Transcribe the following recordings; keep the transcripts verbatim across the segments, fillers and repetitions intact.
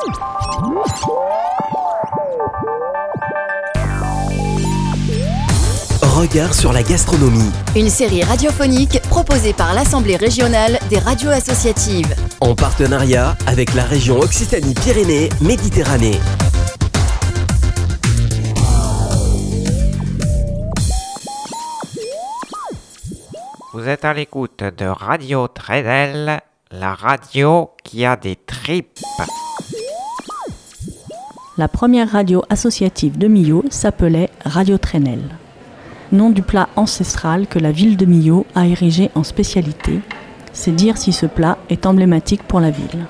Regard sur la gastronomie. Une série radiophonique proposée par l'Assemblée régionale des radios associatives. En partenariat avec la région Occitanie-Pyrénées-Méditerranée. Vous êtes à l'écoute de Radio Trenel, la radio qui a des tripes. La première radio associative de Millau s'appelait Radio Trenel. Nom du plat ancestral que la ville de Millau a érigé en spécialité. C'est dire si ce plat est emblématique pour la ville.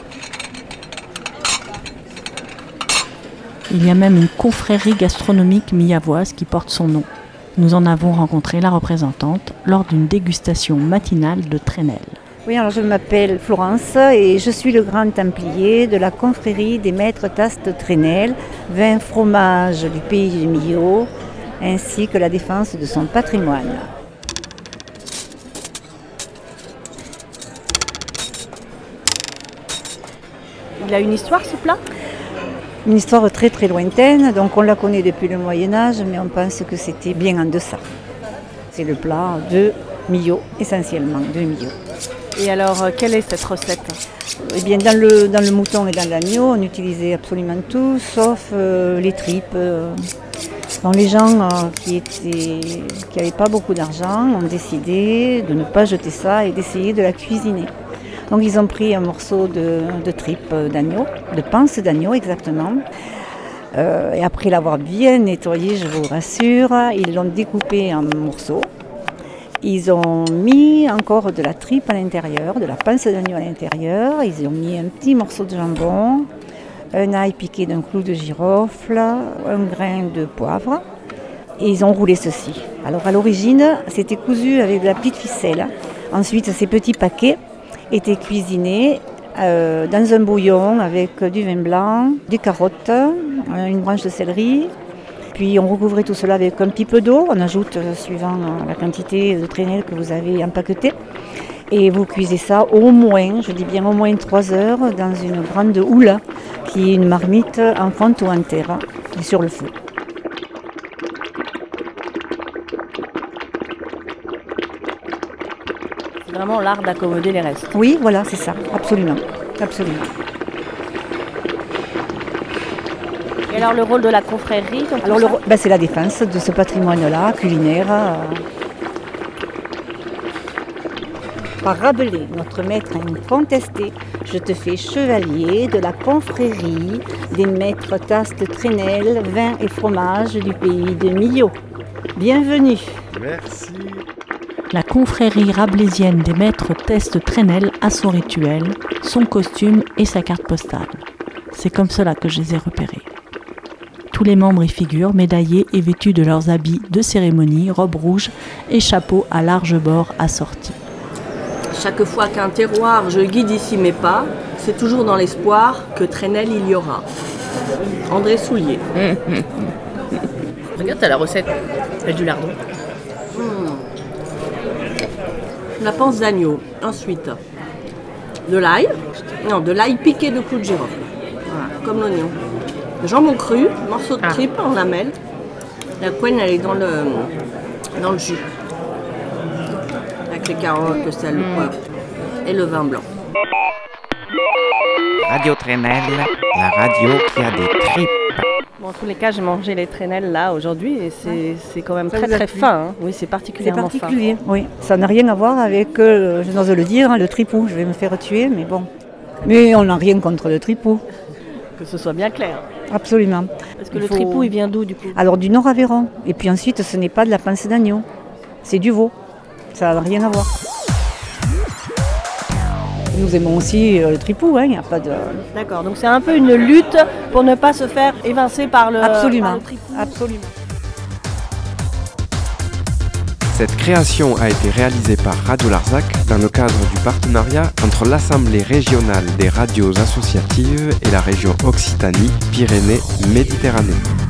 Il y a même une confrérie gastronomique millavoise qui porte son nom. Nous en avons rencontré la représentante lors d'une dégustation matinale de Trenel. Oui, alors je m'appelle Florence et je suis le grand templier de la confrérie des maîtres tastes Trenel, vin fromage du pays de Millau, ainsi que la défense de son patrimoine. Il a une histoire ce plat ? Une histoire très très lointaine, donc on la connaît depuis le Moyen-Âge, mais on pense que c'était bien en deçà. C'est le plat de Millau, essentiellement de Millau. Et alors, quelle est cette recette ? Eh bien, dans le, dans le mouton et dans l'agneau, on utilisait absolument tout, sauf euh, les tripes. Euh, Donc les gens euh, qui n'avaient pas beaucoup d'argent ont décidé de ne pas jeter ça et d'essayer de la cuisiner. Donc ils ont pris un morceau de, de tripe d'agneau, de panse d'agneau exactement. Euh, et après l'avoir bien nettoyé, je vous rassure, ils l'ont découpé en morceaux. Ils ont mis encore de la tripe à l'intérieur, de la panse d'agneau à l'intérieur. Ils ont mis un petit morceau de jambon, un ail piqué d'un clou de girofle, un grain de poivre, et ils ont roulé ceci. Alors à l'origine, c'était cousu avec de la petite ficelle. Ensuite, ces petits paquets étaient cuisinés euh, dans un bouillon avec du vin blanc, des carottes, une branche de céleri. Puis on recouvrait tout cela avec un petit peu d'eau. On ajoute, suivant la quantité de Trenel que vous avez empaqueté. Et vous cuisez ça au moins, je dis bien au moins trois heures, dans une grande houle, qui est une marmite en fonte ou en terre, sur le feu. C'est vraiment l'art d'accommoder les restes. Oui, voilà, c'est ça, absolument, absolument. Et alors le rôle de la confrérie Alors le, ben, c'est la défense de ce patrimoine-là, culinaire. Par Rabelais, notre maître incontesté, je te fais chevalier de la confrérie des maîtres tastes Trenel, vin et fromage du pays de Millau. Bienvenue. Merci. La confrérie rabelaisienne des maîtres tastes Trenel a son rituel, son costume et sa carte postale. C'est comme cela que je les ai repérés. Tous les membres y figurent, médaillés et vêtus de leurs habits de cérémonie, robes rouges et chapeaux à large bord assortis. Chaque fois qu'un terroir je guide ici mes pas, c'est toujours dans l'espoir que Trenel il y aura. André Soulier. Mmh, mmh. Regarde, t'as la recette. Elle du lardon. Mmh. La panse d'agneau. Ensuite, de l'ail. Non, de l'ail piqué de clous de girofle. Voilà, comme l'oignon. Le jambon cru, morceau de ah. tripe en lamelles. La couenne, elle est dans le, dans le jus. Avec les carottes, le sel, le poivre et le vin blanc. Radio Trenel, la radio qui a des tripes. Bon, en tous les cas, j'ai mangé les Trenel là aujourd'hui et c'est, c'est quand même ça très très fin. Hein. Oui, c'est particulièrement c'est particulier, fin. Oui, ça n'a rien à voir avec, euh, je n'ose le dire, hein, le tripou. Je vais me faire tuer, mais bon. Mais on n'a rien contre le tripou. Que ce soit bien clair. Absolument. Parce que il le faut... tripou, il vient d'où du coup ? Alors du Nord Aveyron. Et puis ensuite, ce n'est pas de la panse d'agneau, c'est du veau. Ça n'a rien à voir. Nous aimons aussi le tripou, il hein, n'y a pas de... D'accord, donc c'est un peu une lutte pour ne pas se faire évincer par le, Absolument. Par le tripou. Absolument. Cette création a été réalisée par Radio Larzac dans le cadre du partenariat entre l'Assemblée régionale des radios associatives et la région Occitanie-Pyrénées-Méditerranée.